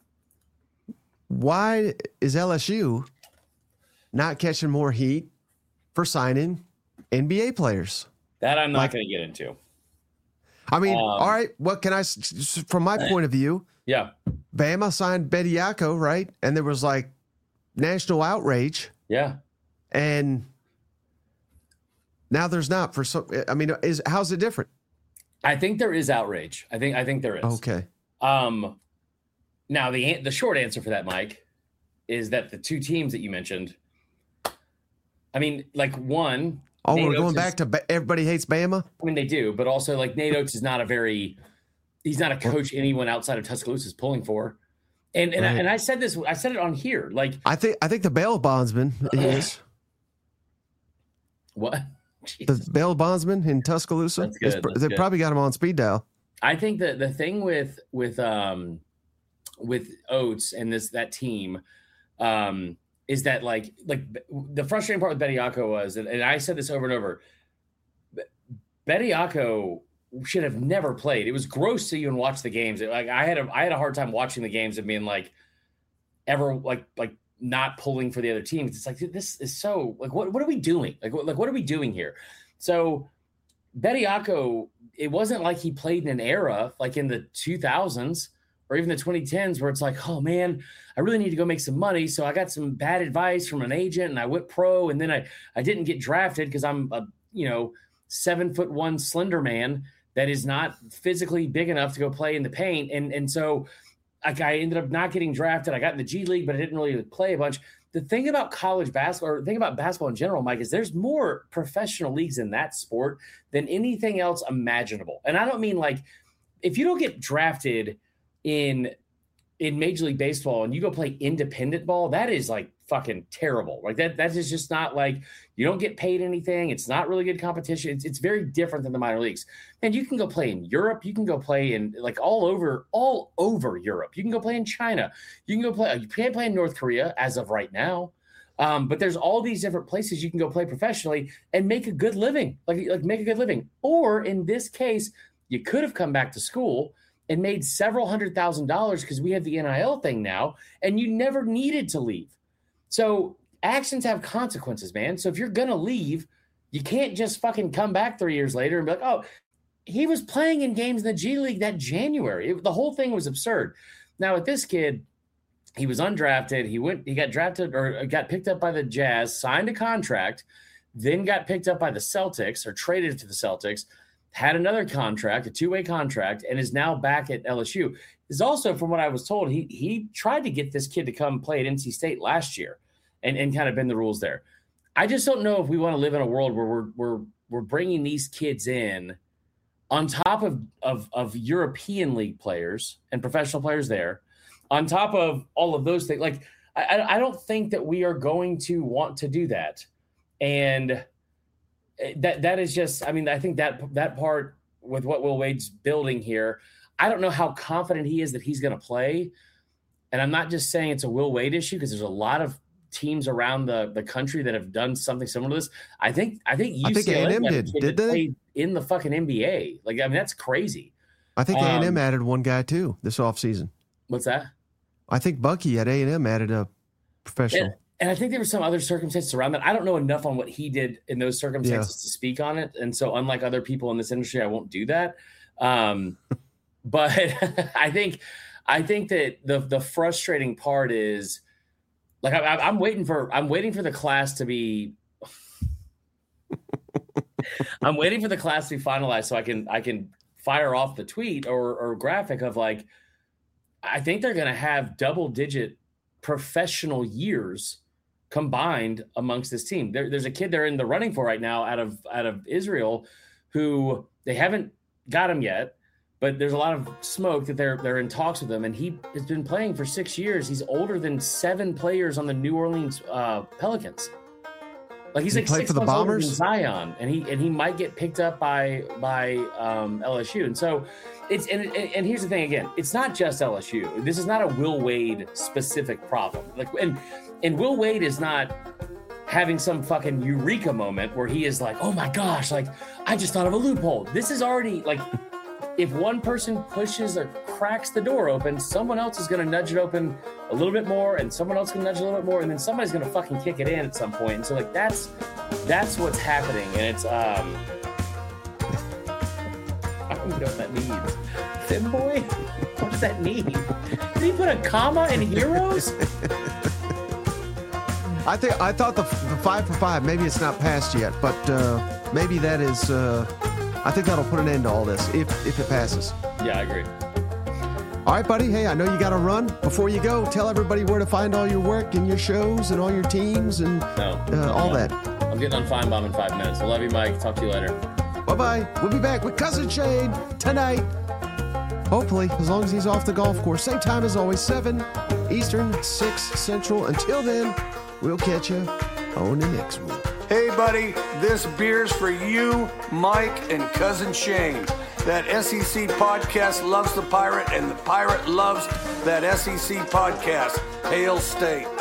Why is LSU not catching more heat for signing NBA players? That I'm not going to get into. I mean, all right, what can I, from my point of view, Bama signed Bediako, right? And there was like national outrage. Yeah. And now there's not for some, I mean, how's it different? I think there is outrage. I think there is. Okay. Now, the short answer for that, Mike, is that the 2 teams that you mentioned, I mean, like one. Oh, Nate we're going back to everybody hates Bama? I mean, they do, but also like Nate Oates is not he's not a coach anyone outside of Tuscaloosa is pulling for. And right. I said it on here. Like I think the bail bondsman is. What? The bail bondsman in Tuscaloosa? They probably got him on speed dial. I think that the thing with Oates and that team is that like the frustrating part with Bediako was, and I said this over and over, Bediako should have never played. It was gross to even watch the games. Like I had a hard time watching the games and being like ever like not pulling for the other team. It's like, this is so like what are we doing? Like what are we doing here? So Bediako, it wasn't like he played in an era like in the 2000s or even the 2010s where it's like, oh man, I really need to go make some money. So I got some bad advice from an agent and I went pro, and then I didn't get drafted because I'm a 7'1" slender man that is not physically big enough to go play in the paint. And so I ended up not getting drafted. I got in the G League, but I didn't really play a bunch. The thing about college basketball, or the thing about basketball in general, Mike, is there's more professional leagues in that sport than anything else imaginable. And I don't mean like if you don't get drafted in Major League Baseball and you go play independent ball, that is like fucking terrible. Like that is just not like, you don't get paid anything. It's not really good competition. It's very different than the minor leagues. And you can go play in Europe. You can go play in like all over Europe. You can go play in China. You can't play in North Korea as of right now. But there's all these different places you can go play professionally and make a good living, like make a good living. Or in this case, you could have come back to school and made several $100,000 because we have the NIL thing now, and you never needed to leave. So actions have consequences, man. So if you're going to leave, you can't just fucking come back 3 years later and be like, oh, he was playing in games in the G League that January. The whole thing was absurd. Now with this kid, he was undrafted. He got drafted or got picked up by the Jazz, signed a contract, then got picked up by the Celtics or traded to the Celtics, had another contract, a two-way contract, and is now back at LSU. Is also, from what I was told, he tried to get this kid to come play at NC State last year and kind of bend the rules there. I just don't know if we want to live in a world where we're bringing these kids in on top of European league players and professional players there, on top of all of those things. Like, I don't think that we are going to want to do that. And that is just, I mean, I think that part with what Will Wade's building here, I don't know how confident he is that he's going to play. And I'm not just saying it's a Will Wade issue, because there's a lot of teams around the country that have done something similar to this. I think A&M did they? In the fucking NBA. Like, I mean, that's crazy. I think A&M added one guy too this offseason. What's that? I think Bucky at A&M added a professional. And I think there were some other circumstances around that. I don't know enough on what he did in those circumstances to speak on it. And so unlike other people in this industry, I won't do that. But I think that the frustrating part is, like, I'm waiting for the class to be I'm waiting for the class to be finalized so I can fire off the tweet or graphic of, like, I think they're going to have double-digit professional years combined amongst this team. There's a kid they're in the running for right now out of Israel who they haven't got him yet, but there's a lot of smoke that they're in talks with him, and he has been playing for 6 years. He's older than 7 players on the New Orleans Pelicans. Like, he's like 6 months older than Zion, and he might get picked up by LSU. And so it's and here's the thing again, it's not just LSU. This is not a Will Wade specific problem. Like, and Will Wade is not having some fucking eureka moment where he is like, oh my gosh, like, I just thought of a loophole. This is already, like, if one person pushes or cracks the door open, someone else is going to nudge it open a little bit more, and someone else can nudge it a little bit more, and then somebody's going to fucking kick it in at some point. And so, like, that's what's happening. And it's I don't even know what that means. Femboy? What does that mean? Did he put a comma in Heroes? I thought the 5 for 5, maybe it's not passed yet, but maybe that is. I think that'll put an end to all this if it passes. Yeah, I agree. All right, buddy. Hey, I know you got to run. Before you go, tell everybody where to find all your work and your shows and all your teams and all that. I'm getting on Feinbaum in 5 minutes. I love you, Mike. Talk to you later. Bye-bye. We'll be back with Cousin Shane tonight. Hopefully, as long as he's off the golf course. Same time as always, 7 Eastern, 6 Central. Until then, we'll catch you on the next one. Hey, buddy, this beer's for you, Mike, and Cousin Shane. That SEC podcast loves the Pirate, and the Pirate loves that SEC podcast. Hail State.